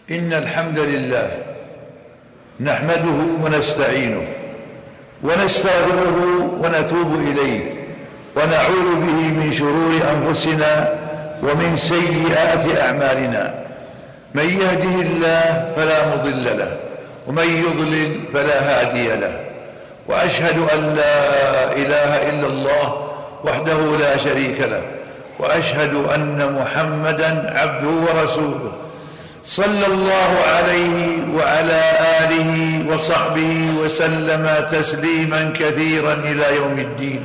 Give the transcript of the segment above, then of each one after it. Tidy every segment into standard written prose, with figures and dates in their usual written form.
إن الحمد لله نحمده ونستعينه ونستغفره ونتوب إليه ونعوذ به من شرور أنفسنا ومن سيئات أعمالنا. من يهده الله فلا مضل له ومن يضلل فلا هادي له، وأشهد أن لا إله إلا الله وحده لا شريك له، وأشهد أن محمدًا عبده ورسوله صلى الله عليه وعلى آله وصحبه وسلم تسليما كثيرا إلى يوم الدين.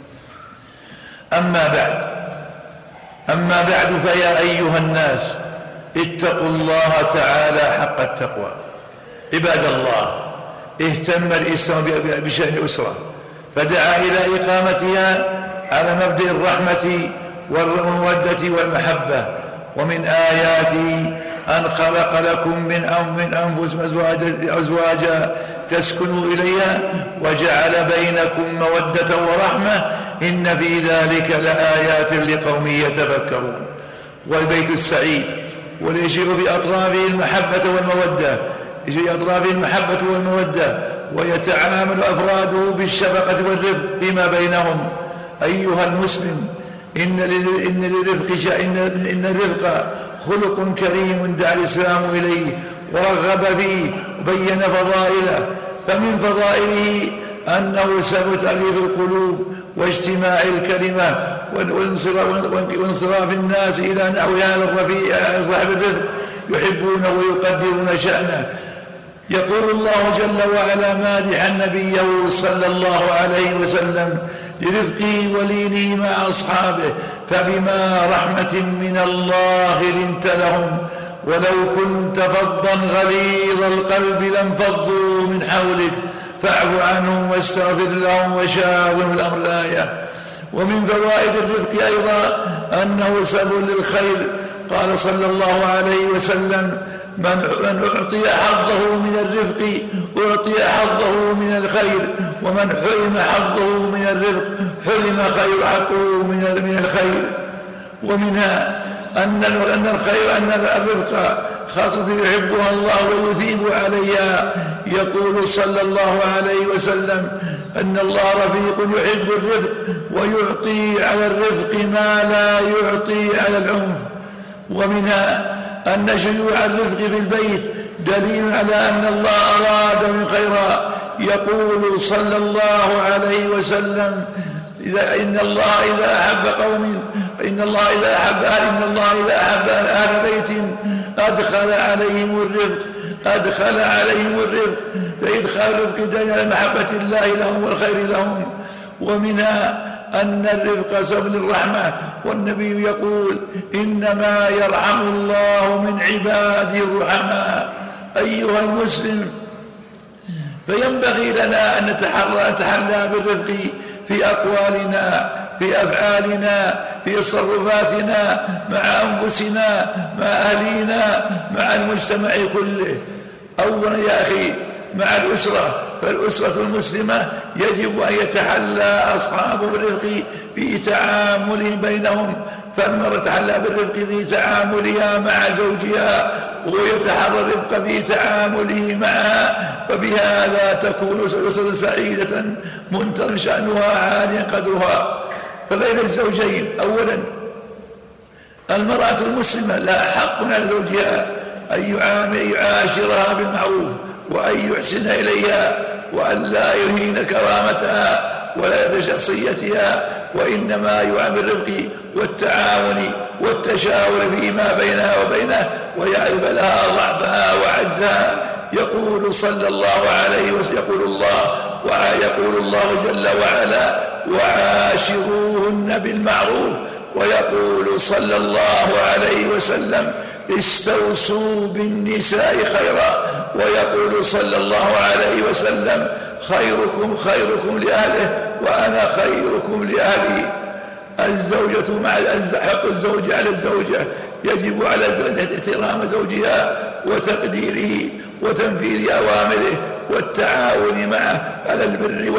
أما بعد فيا أيها الناس اتقوا الله تعالى حق التقوى. عباد الله، اهتم الإسلام بشأن الأسرة فدعا إلى إقامتها على مبدأ الرحمة والمودة والمحبة. ومن آياته أن خلق لكم من أنفسكم أزواجا تسكنوا إليها وجعل بينكم مودة ورحمة إن في ذلك لآيات لقوم يتفكرون. والبيت السعيد واليشيء بأطرافه المحبة والمودة ويتعامل أفراده بالشفقة والرفق فيما بينهم. أيها المسلم، إن الرفق خلق كريم دعا الإسلام إليه ورغب فيه وبين فضائله. فمن فضائله أنه سبب تأليف القلوب واجتماع الكلمة وانصراف الناس إلى نحو هذا الرفيع صاحب الرفق يحبونه ويقدرون شأنه. يقول الله جل وعلا مادحا نبيه صلى الله عليه وسلم لرفقه ولينه مع أصحابه: فبما رحمة من الله لنت لهم ولو كنت فظا غليظ القلب لانفضوا من حولك فاعف عنهم واستغفر لهم وشاورهم في الأمر. الآية. ومن فوائد الرفق أيضا أنه سبب للخير. قال صلى الله عليه وسلم: من أعطي حظه من الرفق أعطي حظه من الخير، ومن حرم حظه من الرفق حرم حقه من الخير. ومنها أن الرفق خاصة يحبها الله ويثيب عليها. يقول صلى الله عليه وسلم أن الله رفيق يحب الرفق ويعطي على الرفق ما لا يعطي على العنف. ومنها أن شيوع الرفق في البيت دليل على أن الله أراد من خيرا. يقول صلى الله عليه وسلم: إن الله إذا أحب أهل بيت أدخل عليهم الرفق فإدخال الرفق دليل على محبة الله لهم والخير لهم. ومنها أن الرفق سبب الرحمة، والنبي يقول: إنما يرحم الله من عباده الرحماء. أيها المسلم، فينبغي لنا أن نتحلى بالرفق في أقوالنا، في أفعالنا، في تصرفاتنا مع أنفسنا، مع أهلينا، مع المجتمع كله. أولا يا أخي مع الأسرة، فالأسرة المسلمة يجب أن يتحلى أصحابه بالرفق في تعاملهم بينهم. فالمرأة تتحلى بالرفق في تعاملها مع زوجها ويتحرى الرفق في تعامله معها، وبهذا تكون أسرة سعيدة منتظر شأنها عاليا قدرها. فبين الزوجين: أولا المرأة المسلمة لها حق على زوجها أن يعاشرها بالمعروف وأن يحسن إليها وأن لا يهين كرامتها ولا يذل شخصيتها، وإنما يعامل الرفق والتعاون والتشاور فيما بينها وبينه ويعرف لها ضعفها وعزها. يقول صلى الله عليه وسلم يقول الله جل وعلا: وعاشروهن بالمعروف. ويقول صلى الله عليه وسلم: استوصوا بالنساء خيرا. ويقول صلى الله عليه وسلم: خيركم لأهله وأنا خيركم لأهلي. الزوجة مع حق الزوج على الزوجة، يجب على الزوجة احترام زوجها وتقديره وتنفيذ أوامره والتعاون معه على البر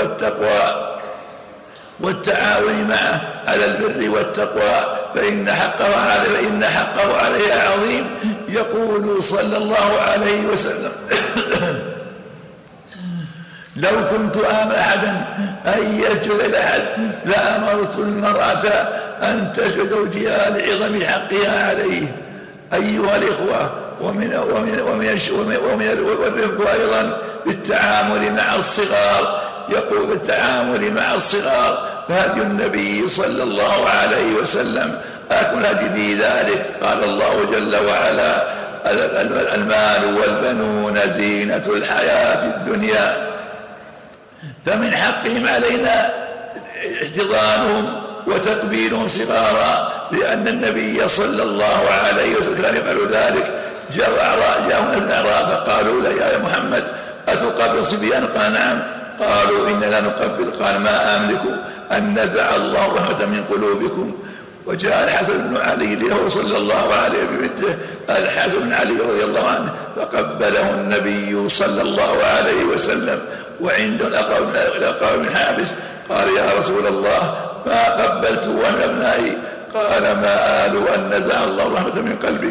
والتقوى، فإن حقه عليها عظيم، يقول صلى الله عليه وسلم لو كنت آمر أحدا أن يسجد لأحد لأمرت المرأة أن تسجد زوجها لعظم حقها عليه. أيها الإخوة، ومن الرفق أيضا بالتعامل مع الصغار. يقول التعامل مع الصغار فهدي النبي صلى الله عليه وسلم أكمل هدي في ذلك. قال الله جل وعلا: المال والبنون زينة الحياة الدنيا، فمن حقهم علينا احتضانهم وتقبيلهم صغارا، لأن النبي صلى الله عليه وسلم كان يفعل ذلك. جاءوا ابن أعراب فقالوا له: يا محمد أتقبل صبيان؟ قال: نعم. قالوا: إنا لا نقبل. قال: ما أملك أن نزع الله رحمة من قلوبكم. وجاء الحسن بن علي له صلى الله عليه ببنته الحسن بن علي رضي الله عنه فقبله النبي صلى الله عليه وسلم. وعند الأقرع بن حابس قال: يا رسول الله ما قبلت وأنا أبنائي. قال: ما آل أن نزع الله رحمة من قلبك.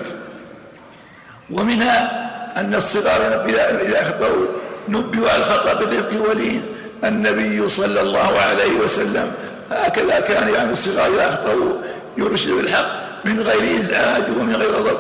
ومنها أن الصغار إذا أخطأوا نبهوا على الخطأ بالرفق واللين. النبي صلى الله عليه وسلم هكذا كان يعني الصغار إذا أخطأوا يرشد بالحق من غير إزعاج ومن غير ضرب.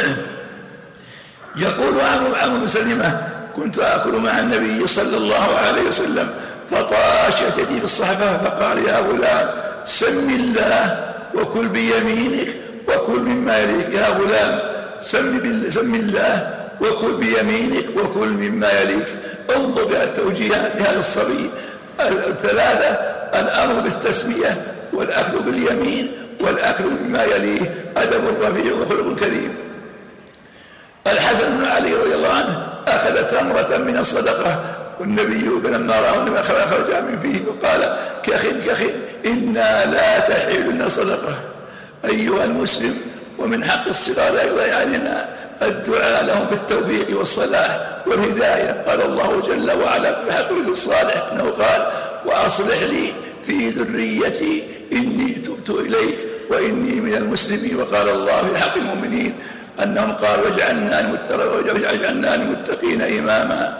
يقول عمرو بن سلمة: كنت آكل مع النبي صلى الله عليه وسلم فطاشت يدي في الصحفة فقال: يا غلام سم الله وكل بيمينك وكل مما يليك. يا غلام سم الله وكل بيمينك وكل مما يليك. انظر بها التوجيهات لهذا الصبي الثلاثة: الأمر بالتسمية، والأكل باليمين، والأكل مما يليه. أدب رفيع وخلق كريم. الحسن بن علي رضي الله عنه أخذ تمرة من الصدقة، والنبي لما رأى خرج من فيه وقال: كخ إنا لا تحل لنا صدقة. أيها المسلم، ومن حق الصغار أيضا علينا الدعاء لهم بالتوفيق والصلاح والهداية. قال الله جل وعلا في حق الرجل الصالح أنه قال: وأصلح لي في ذريتي إني تبت إليك وإني من المسلمين. وقال الله في حق المؤمنين أنهم قالوا: واجعلنا للمتقين إماما.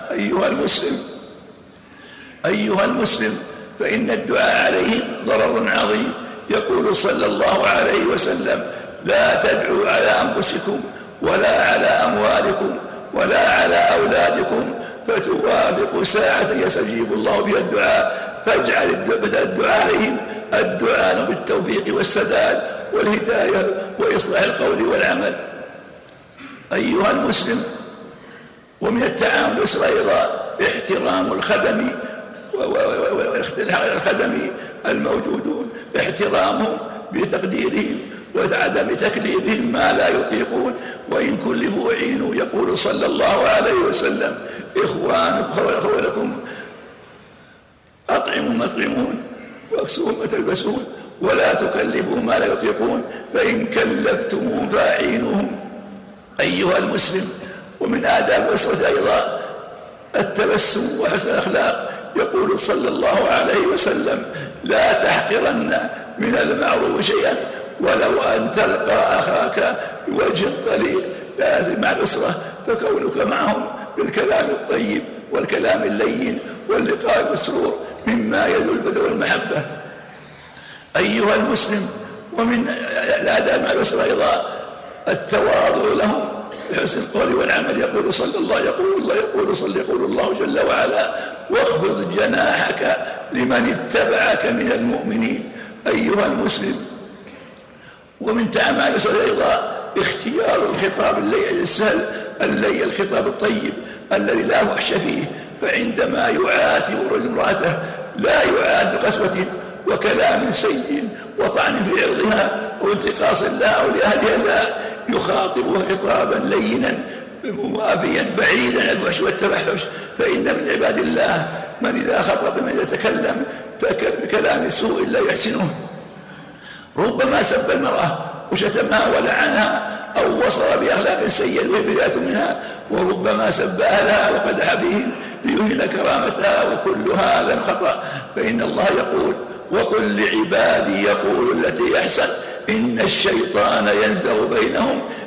أيها المسلم، فإن الدعاء عليهم ضرر عظيم. يقول صلى الله عليه وسلم: لا تدعوا على أنفسكم ولا على أموالكم ولا على أولادكم فتوافق ساعة يستجيب الله بها الدعاء. فاجعل الدعاء عليهم الدعاء بالتوفيق والسداد والهداية وإصلاح القول والعمل. أيها المسلم، ومن التعامل الأسرة أيضا احترام الخدم الموجودون، احترامهم بتقديرهم وعدم تكليفهم ما لا يطيقون، وإن كلفوا عينوا. يقول صلى الله عليه وسلم: إخوانكم خولكم، أطعموا ما تطعمون واكسووا ما تلبسون ولا تكلفوا ما لا يطيقون، فإن كلفتموهم فأعينوهم. أيها المسلم، ومن آداب الأسرة أيضا التبسم وحسن الأخلاق. يقول صلى الله عليه وسلم: لا تحقرن من المعروف شيئا ولو أن تلقى أخاك بوجه طليق. لازم مع الأسرة، فكونك معهم بالكلام الطيب والكلام اللين واللقاء بالسرور مما يدل الفتى والمحبة. أيها المسلم، ومن الآداب مع الأسرة أيضا التواضع لهم بحسن القول والعمل. يقول الله جل وعلا: واخفض جناحك لمن اتبعك من المؤمنين. أيها المسلم، ومن تعامل الأسرة أيضا اختيار الخطاب السهل اللين، الخطاب الطيب الذي لا وحش فيه. فعندما يعاتب الرجل امرأته لا يعاد بقسوة وكلام سيء وطعن في عرضها وانتقاص لها أو لأهلها، لا، يخاطبها خطابا لينا موافيا بعيدا عن الفحش والتفحش. فإن من عباد الله من إذا خطب من يتكلم بكلام سوء لا يحسنه، ربما سب المرأة وشتمها ولعنها أو وصل بأخلاق سيئة وهي بداية منها، وربما سب أهلها وقدح فيهم ليهين كرامتها، وكل هذا خطأ. فإن الله يقول: وقل لعبادي يقول التي أحسن إن الشيطان ينزغ بينهم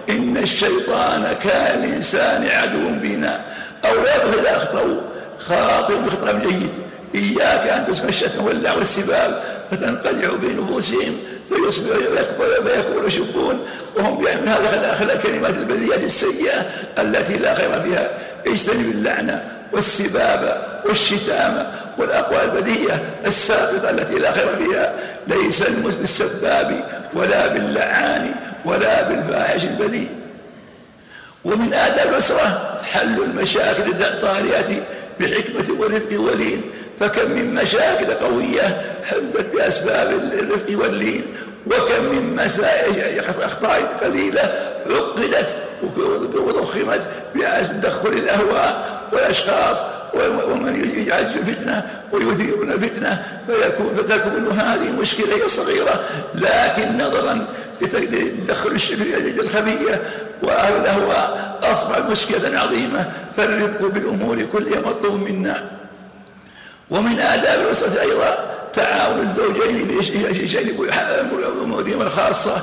إن الشيطان كان الإنسان عدو بنا. أولاد إذا أخطأوا خاطئ بخطأ جيد، إياك أن تسمع الشتم واللعب والسباب فتنقدع بنفوسهم فيكبروا يشبون وهم يحملون هذه الكلمات البذيئة السيئة التي لا خير فيها. اجتنب اللعنة والسباب والشتام والأقوال البذيئة الساقطة التي لا خير فيها. ليس المسلم بالسباب ولا باللعان ولا بالفاحش البذيء. ومن آداب الأسرة حل المشاكل الطارئة بحكمة ورفق ولين، فكم من مشاكل قوية حلت بأسباب الرفق واللين، وكم من مسائل أخطاء قليلة عقدت وضخمت بتدخل الأهواء والأشخاص ومن يجعل الفتنة ويثيرون الفتنة فتكون هذه مشكلة صغيرة، لكن نظرا لتدخل الخبيئة وأهل الأهواء أصبح مشكلة عظيمة. فالرفق بالأمور كلها مطلوب منا. ومن آداب الأسرة أيضا تعاون الزوجين في شيء أمورهم الخاصة.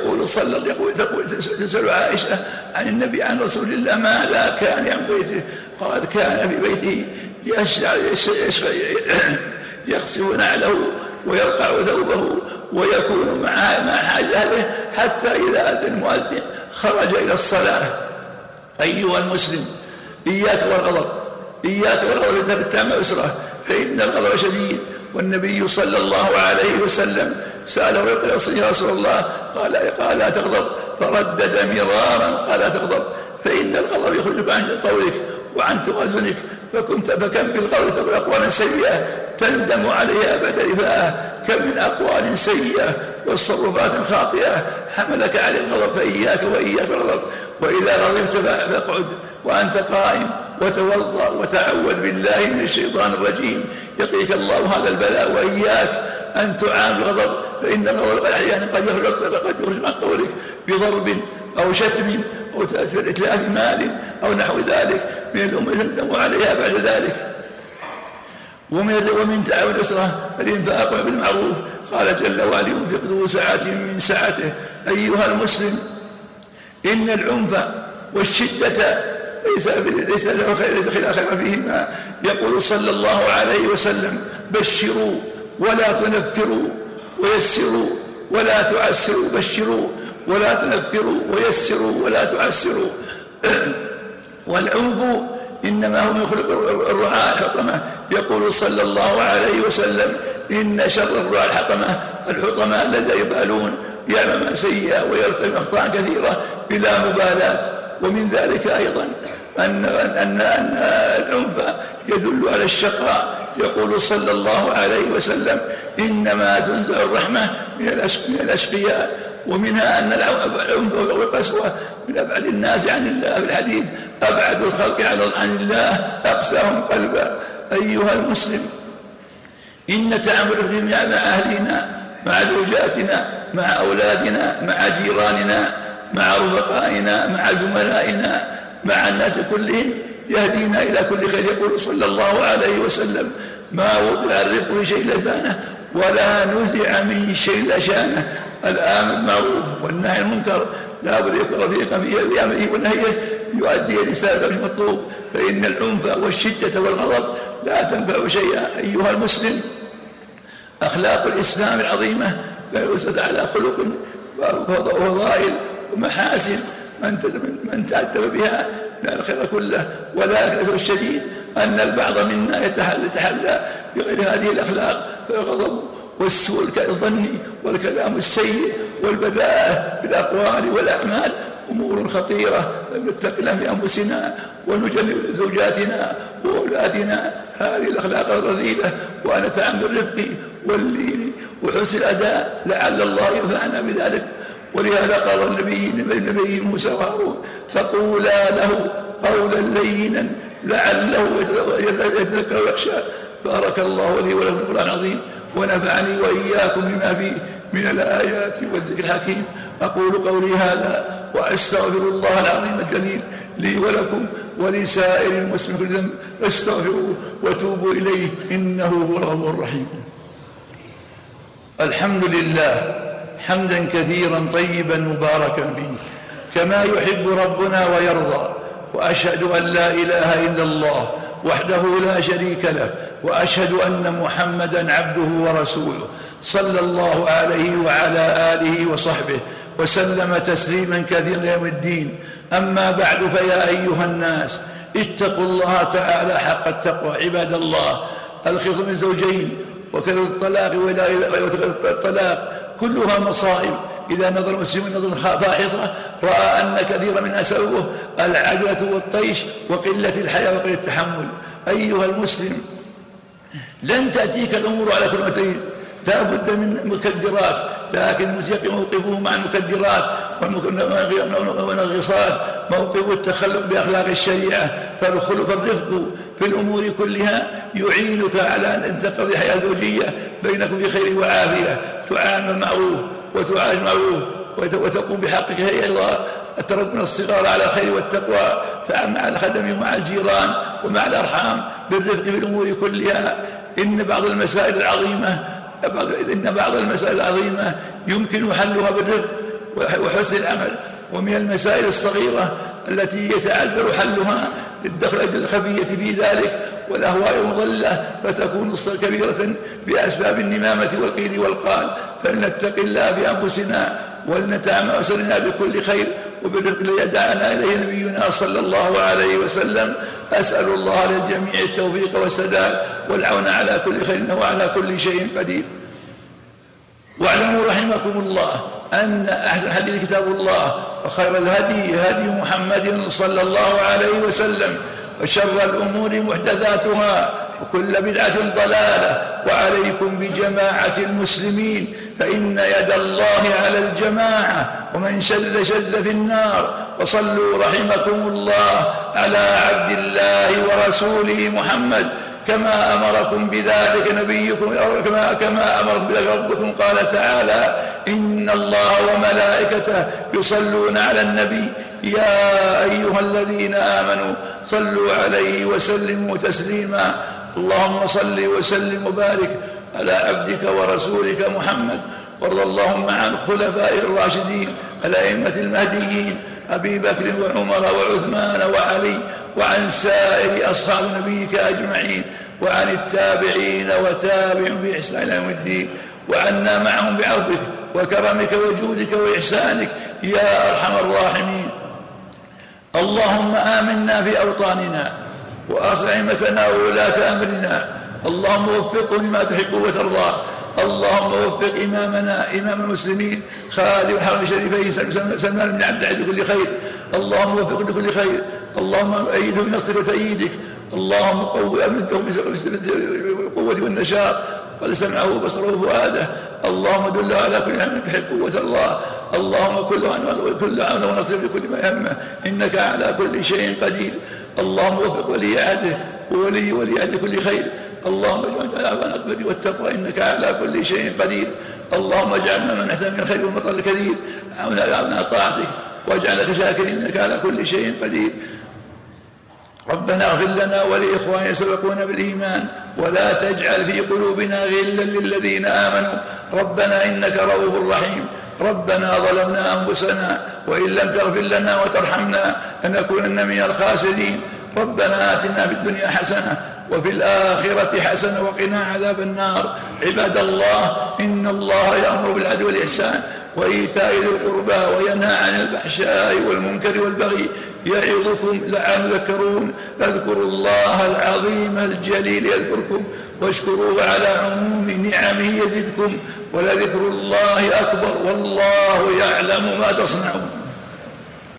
تسأل عائشة عن النبي عن رسول الله ماذا كان يعمل بيته؟ قال كان في بيته يغسل نعله ويرقع ثوبه ويكون مع حاجة أهله حتى إذا أذن المؤذن خرج إلى الصلاة. أيها المسلم إياك والغضب، إياك والغضب تتم أسرة، فإن الغضب شديد. والنبي صلى الله عليه وسلم سأله يا رسول الله قال لا تغضب، فردد مرارا قال لا تغضب فإن الغضب يخرجك عن قولك وعن توازنك. فكم بالغضب تقول أقوالا سيئة تندم عليها بعد رفاءه، كم من أقوال سيئة والتصرفات خاطئة حملك على الغضب. فإياك بالغضب. وإذا غضبت فاقعد وأنت قائم وتوضأ وتعوذ بالله من الشيطان الرجيم يقيك الله هذا البلاء. وإياك أن تعامل الغضب، فإن الغضب أحيانا قد يخرج عن قولك بضرب أو شتم أو إتلاف مال أو نحو ذلك من الأمور تندم عليها بعد ذلك. ومن تعاون الأسرة الإنفاق بالمعروف. قال جل وعلا ينفق ذو سعة من سعته. أيها المسلم إن العنف والشدة ليس له خير، ليس خير فيهما. يقول صلى الله عليه وسلم بشروا ولا تنفروا ويسروا ولا تعسروا. بشروا ولا تنفروا ويسروا ولا تعسروا. والعنف إنما هو يخلق الرعاء الحطمة. يقول صلى الله عليه وسلم إن شر الرعاء الحطمة الذين يبالون يعمل سيئة ويرتكب أخطاء كثيرة بلا مبالاة. ومن ذلك أيضا أن العنف يدل على الشقاء. يقول صلى الله عليه وسلم إنما تنزع الرحمة من الأشقياء. ومنها أن العنف والقسوة من أبعد الناس عن الله. في الحديث أبعد الخلق عن الله أقساهم قلبا. أيها المسلم إن تعامل مع أهلنا مع زوجاتنا مع أولادنا مع جيراننا مع رفقائنا مع زملائنا مع الناس كلهم يهدينا إلى كل خير. يقول صلى الله عليه وسلم ما وضع الرفق في شيء لسانه ولا نزع من شيء لشانه. الآمر بالمعروف والنهي عن المنكر لا بد يكون رفيقا في أمره ونهيه يؤدي رسالة المطلوب. فإن العنف والشدة والغضب لا تنفع شيئا. أيها المسلم أخلاق الإسلام العظيمة لا أسس على خلق وفضائل ومحاسن من تأدب بها لا الخير كله. ولا الأسف الشديد أن البعض منا يتحلى بغير هذه الأخلاق فالغضب والسوء الظني والكلام السيء والبذاءة بالأقوال والأعمال أمور خطيرة. فنتق الله في أنفسنا ونجنب زوجاتنا وأولادنا هذه الأخلاق الرذيلة ونتعامل بالرفق واللين وحسن الأداء لعل الله ينفعنا بذلك. ولهذا قال النبي موسى وهارون فقولا له قولا لينا لعله يتذكر ويخشى. بارك الله لي ولكم في القرآن العظيم ونفعني وإياكم بما فيه من الآيات والذكر الحكيم. أقول قولي هذا وأستغفر الله العظيم الجليل لي ولكم ولسائر المسلمين كل ذنب فاستغفروه وتوبوا إليه إنه هو الغفور الرحيم. الحمد لله حمدا كثيرا طيبا مباركا فيه كما يحب ربنا ويرضى. وأشهد أن لا إله إلا الله وحده لا شريك له، وأشهد أن محمدا عبده ورسوله صلى الله عليه وعلى آله وصحبه وسلم تسليما كثيرا يوم الدين. أما بعد، فيا أيها الناس اتقوا الله تعالى حق التقوى. عباد الله، الخصم من زوجين وكذا الطلاق كلها مصائب. إذا نظر المسلم نظرا فاحصة رأى أن كثيرا من سببه العجلة والطيش وقلة الحياة وقلة التحمل. أيها المسلم، لن تأتيك الأمور على كل ما تريد، لا بد من مكدرات، لكن المسيق موقفه مع المكدرات والمنغصات موقف التخلق بأخلاق الشريعة. فالرفق في الأمور كلها يعينك على أن تقضي حياة زوجية بينكم في خير وعافية، تعامل معروف وتعاش معروف وتقوم بحقك أيضا، تربنا الصغار على الخير والتقوى، تعامل مع الخدم ومع الجيران ومع الأرحام بالرفق في الأمور كلها. إن بعض المسائل العظيمة يمكن حلها بالرفق وحسن العمل، ومن المسائل الصغيرة التي يتعذر حلها للدخلة الخفية في ذلك والأهواء المضلة، فتكون كبيرة بأسباب النمامة والقيل والقال. فلنتق الله بأنفسنا ولنتعامل أسرنا بكل خير وبالرفق الذي دعانا إليه نبينا صلى الله عليه وسلم. أسأل الله للجميع التوفيق والسداد والعون على كل خير وعلى كل شيء قدير. واعلموا رحمكم الله أن أحسن حديث كتاب الله، وخير الهدي هدي محمد صلى الله عليه وسلم، وشر الأمور محدثاتها، وكل بدعة ضلالة. وعليكم بجماعة المسلمين، فإن يد الله على الجماعة، ومن شذ في النار. وصلوا رحمكم الله على عبد الله ورسوله محمد كما أمركم بذلك نبيكم، كما أمركم بذلك ربكم. قال تعالى: إن الله وملائكته يصلون على النبي يا أيها الذين آمنوا صلوا عليه وسلموا تسليما. اللهم صل وسلم وبارك على عبدك ورسولك محمد، وارض اللهم عن خلفائه الراشدين الأئمة المهديين أبي بكر وعمر وعثمان وعلي، وعن سائر أصحاب نبيك أجمعين، وعن التابعين وتابعهم بإحسان إلى يوم الدين، وعنا معهم بعفوك وكرمك وجودك وإحسانك يا أرحم الراحمين. اللهم آمنا في أوطاننا وأصلح أئمتنا وولاة أمرنا، اللهم وفقهم لما تحب وترضى. اللهم وفق إمامنا إمام المسلمين خادم الحرم الشريفين سلمان بن عبد العزيز لكل خير، اللهم وفقه لكل خير. اللهم أيده بنصرك وتأييدك، اللهم قوي أمده بالقوة والنشاط ولسمعه وبصره وفؤاده. اللهم دله على كل عمل تحبه وترضاه. اللهم كل عون ونصر بكل ما يهمه، إنك على كل شيء قدير. اللهم وفق ولي عهده وولي عهد كل خير. اللهم اجعلنا على الأكبر والتقوى، إنك على كل شيء قدير. اللهم اجعلنا من نحتمل من الخير والمطر الكثير، عونا طاعتك واجعلك شاكرين، إنك على كل شيء قدير. ربنا اغفر لنا ولإخواننا سبقونا بالإيمان، ولا تجعل في قلوبنا غلا للذين آمنوا ربنا إنك رؤوف رحيم. ربنا ظلمنا أنفسنا وإن لم تغفر لنا وترحمنا لنكونن من الخاسرين. ربنا آتنا في الدنيا حسنة وفي الآخرة حسنة وقنا عذاب النار. عباد الله، إن الله يأمر بالعدل والإحسان وإيتاء ذي القربى وينهى عن الفحشاء والمنكر والبغي يعظكم لعلكم تذكرون. فاذكروا الله العظيم الجليل يذكركم، واشكروه على عموم نعمه يزدكم، ولذكر الله أكبر، والله يعلم ما تصنعون.